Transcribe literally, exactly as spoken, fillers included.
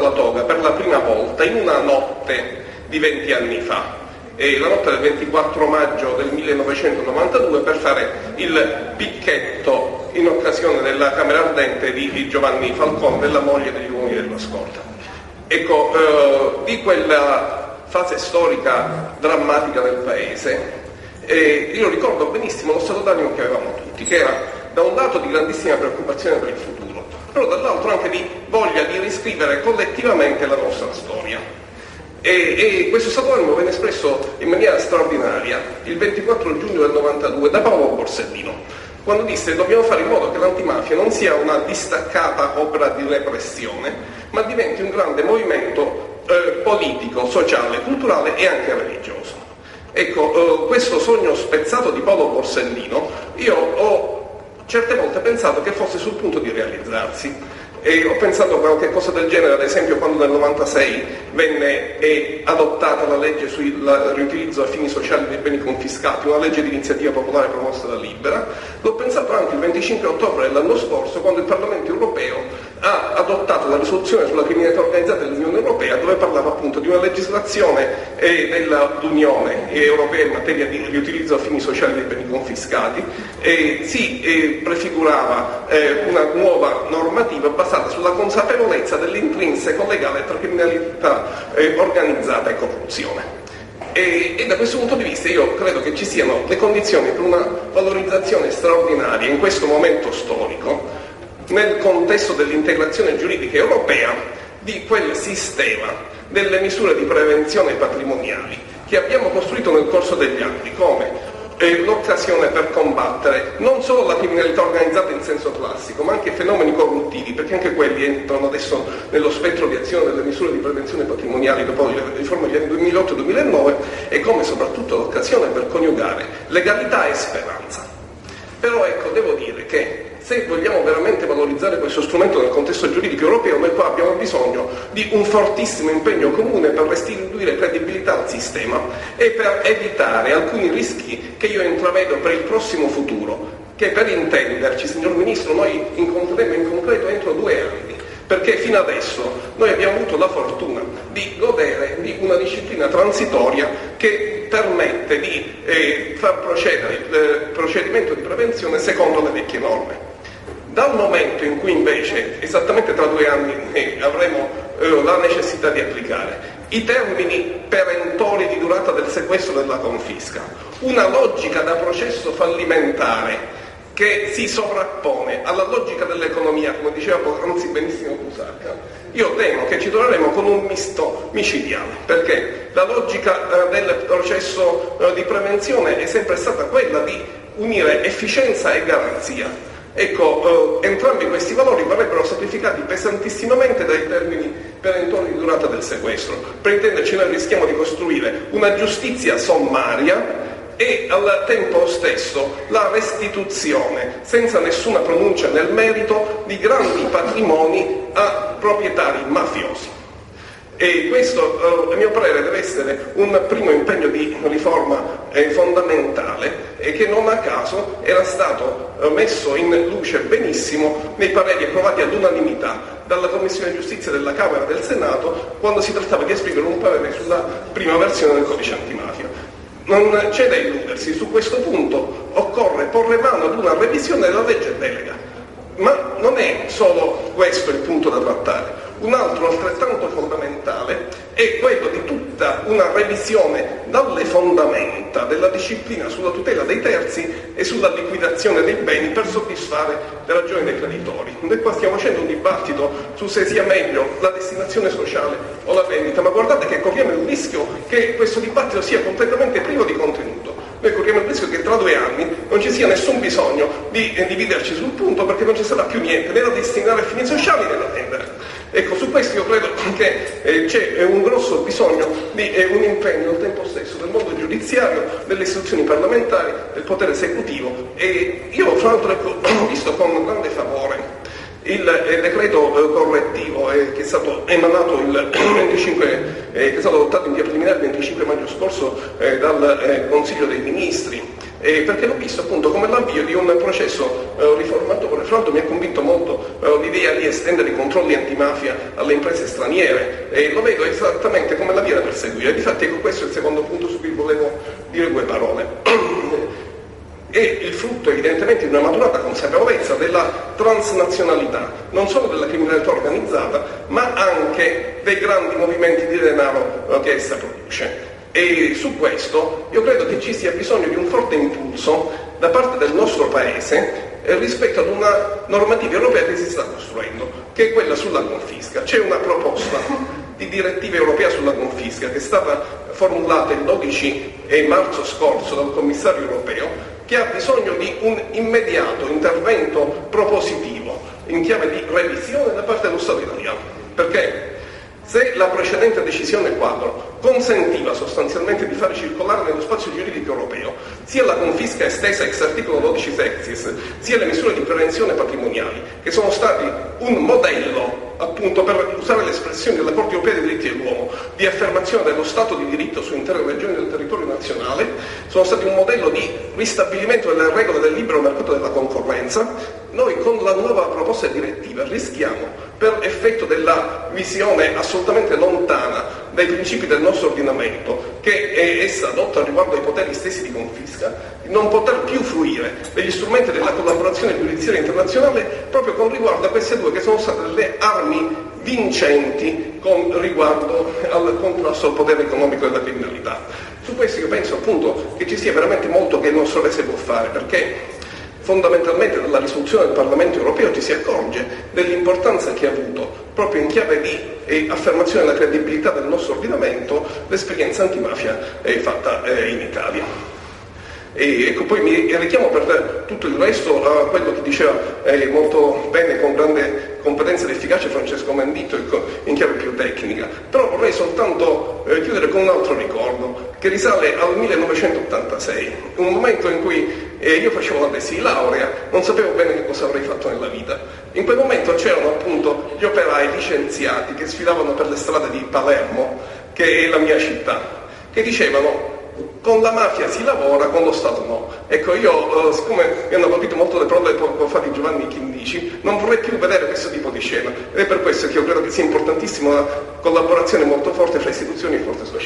la toga per la prima volta in una notte di venti anni fa, e la notte del ventiquattro maggio del millenovecentonovantadue, per fare il picchetto in occasione della Camera Ardente di Giovanni Falcone, della moglie degli uomini della scorta. Ecco, eh, di quella fase storica drammatica del Paese, eh, io ricordo benissimo lo stato d'animo che avevamo tutti, che era da un lato di grandissima preoccupazione per il futuro, però dall'altro anche di voglia di riscrivere collettivamente la nostra storia. E, e questo stato d'animo venne espresso in maniera straordinaria il ventiquattro giugno del novantadue da Paolo Borsellino, quando disse: dobbiamo fare in modo che l'antimafia non sia una distaccata opera di repressione, ma diventi un grande movimento eh, politico, sociale, culturale e anche religioso. Ecco, eh, questo sogno spezzato di Paolo Borsellino, io ho certe volte pensato che fosse sul punto di realizzarsi. E ho pensato a qualche cosa del genere, ad esempio, quando nel novantasei venne eh, adottata la legge sul riutilizzo a fini sociali dei beni confiscati, una legge di iniziativa popolare promossa da Libera. L'ho pensato anche il venticinque ottobre dell'anno scorso, quando il Parlamento europeo ha adottato la risoluzione sulla criminalità organizzata dell'Unione Europea, dove parlava appunto di una legislazione eh, dell'Unione Europea in materia di riutilizzo a fini sociali dei beni confiscati, e si eh, prefigurava eh, una nuova normativa basata sulla consapevolezza dell'intrinseco legale tra criminalità eh, organizzata e corruzione. E, e da questo punto di vista io credo che ci siano le condizioni per una valorizzazione straordinaria in questo momento storico, nel contesto dell'integrazione giuridica europea, di quel sistema delle misure di prevenzione patrimoniali che abbiamo costruito nel corso degli anni come eh, l'occasione per combattere non solo la criminalità organizzata in senso classico, ma anche fenomeni corruttivi, perché anche quelli entrano adesso nello spettro di azione delle misure di prevenzione patrimoniali dopo le riforme degli anni duemilaotto e duemilanove, e come soprattutto l'occasione per coniugare legalità e speranza. Però ecco, devo dire che se vogliamo veramente valorizzare questo strumento nel contesto giuridico europeo, noi qua abbiamo bisogno di un fortissimo impegno comune per restituire credibilità al sistema e per evitare alcuni rischi che io intravedo per il prossimo futuro, che per intenderci, signor Ministro, noi incontreremo in concreto entro due anni, perché fino adesso noi abbiamo avuto la fortuna di godere di una disciplina transitoria che permette di eh, far procedere il eh, procedimento di prevenzione secondo le vecchie norme. Dal momento in cui invece, esattamente tra due anni, eh, avremo eh, la necessità di applicare i termini perentori di durata del sequestro e della confisca, una logica da processo fallimentare che si sovrappone alla logica dell'economia, come diceva poc'anzi benissimo Busacca, io temo che ci troveremo con un misto micidiale, perché la logica eh, del processo eh, di prevenzione è sempre stata quella di unire efficienza e garanzia. Ecco, eh, entrambi questi valori verrebbero sacrificati pesantissimamente dai termini perentori di durata del sequestro. Per intenderci, noi rischiamo di costruire una giustizia sommaria e al tempo stesso la restituzione, senza nessuna pronuncia nel merito, di grandi patrimoni a proprietari mafiosi. E questo, a mio parere, deve essere un primo impegno di riforma eh, fondamentale, e che non a caso era stato eh, messo in luce benissimo nei pareri approvati all'unanimità dalla Commissione Giustizia della Camera e del Senato, quando si trattava di esprimere un parere sulla prima versione del codice antimafia. Non c'è da illudersi, su questo punto occorre porre mano ad una revisione della legge delega, ma non è solo questo il punto da trattare. Un altro altrettanto fondamentale è quello di tutta una revisione dalle fondamenta della disciplina sulla tutela dei terzi e sulla liquidazione dei beni per soddisfare le ragioni dei creditori. Noi qua stiamo facendo un dibattito su se sia meglio la destinazione sociale o la vendita, ma guardate che corriamo il rischio che questo dibattito sia completamente privo di contenuto. Noi corriamo il rischio che tra due anni non ci sia nessun bisogno di eh, dividerci sul punto, perché non ci sarà più niente né da destinare a fini sociali né da vendere. Ecco, su questo io credo che eh, c'è eh, un grosso bisogno di eh, un impegno al tempo stesso del mondo giudiziario, delle istituzioni parlamentari, del potere esecutivo, e io fra l'altro ecco, ho visto con grande favore il eh, decreto eh, correttivo eh, che è stato emanato il venticinque, eh, che è stato adottato in via preliminare il venticinque maggio scorso eh, dal eh, Consiglio dei Ministri, eh, perché l'ho visto appunto come l'avvio di un processo eh, riformatore. Fra l'altro mi ha convinto molto eh, l'idea di estendere i controlli antimafia alle imprese straniere, e lo vedo esattamente come la via da perseguire. Difatti ecco, questo è il secondo punto su cui volevo dire due parole. È il frutto evidentemente di una maturata consapevolezza della transnazionalità, non solo della criminalità organizzata, ma anche dei grandi movimenti di denaro eh, che essa produce. E su questo io credo che ci sia bisogno di un forte impulso da parte del nostro Paese eh, rispetto ad una normativa europea che si sta costruendo, che è quella sulla confisca. C'è una proposta di direttiva europea sulla confisca che è stata formulata il dodici marzo scorso dal commissario europeo, che ha bisogno di un immediato intervento propositivo in chiave di revisione da parte dello Stato italiano. Perché se la precedente decisione quadro consentiva sostanzialmente di fare circolare nello spazio giuridico europeo sia la confisca estesa ex articolo dodici sexties, sia le misure di prevenzione patrimoniali, che sono stati un modello, appunto, per usare l'espressione della Corte Europea dei diritti dell'uomo, di affermazione dello Stato di diritto su intere regioni del territorio nazionale, sono stati un modello di ristabilimento delle regole del libero mercato della concorrenza. Noi con la nuova proposta direttiva rischiamo, per effetto della visione assolutamente lontana dai principi del nostro ordinamento che essa adotta riguardo ai poteri stessi di confisca, di non poter più fruire degli strumenti della collaborazione giudiziaria internazionale proprio con riguardo a queste due che sono state delle armi vincenti con riguardo al contrasto al potere economico della criminalità. Su questo io penso appunto che ci sia veramente molto che il nostro Paese può fare, perché fondamentalmente dalla risoluzione del Parlamento europeo ci si accorge dell'importanza che ha avuto, proprio in chiave di eh, affermazione della credibilità del nostro ordinamento, l'esperienza antimafia eh, fatta eh, in Italia. E ecco, poi mi richiamo per tutto il resto a quello che diceva eh, molto bene, con grande competenza ed efficacia, Francesco Mendito, ecco, in chiave più tecnica. Però vorrei soltanto eh, chiudere con un altro ricordo che risale al millenovecentottantasei, un momento in cui eh, io facevo la tesi di laurea, non sapevo bene che cosa avrei fatto nella vita. In quel momento c'erano appunto gli operai licenziati che sfilavano per le strade di Palermo, che è la mia città, che dicevano: con la mafia si lavora, con lo Stato no. Ecco, io, eh, siccome mi hanno colpito molto le parole poco fa di Giovanni Chinnici, non vorrei più vedere questo tipo di scena, ed è per questo che io credo che sia importantissima una collaborazione molto forte fra istituzioni e forze sociali.